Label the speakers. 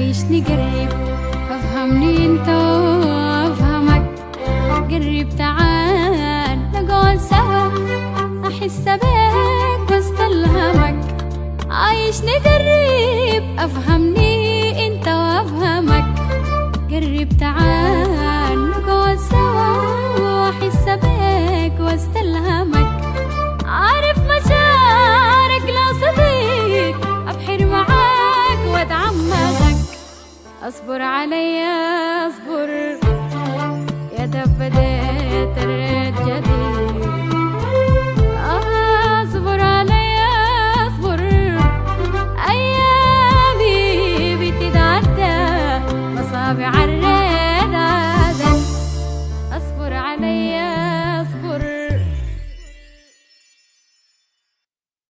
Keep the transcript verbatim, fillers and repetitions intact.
Speaker 1: عايشني قريب، افهمني انت وافهمك. قريب تعال نقعد سوا، احس بيك واستلهمك. عايشني قريب، افهمني انت وافهمك. قريب تعال نقعد سوا، واحس بيك واستلهمك. عارف مشاعرك لو صديق، ابحر معاك واتعمقك. اصبر عليا اصبر، يا دب بديت الريت جديد. اصبر عليا اصبر، ايامي بتتعدى، مصابي عالريت عادت. اصبر عليا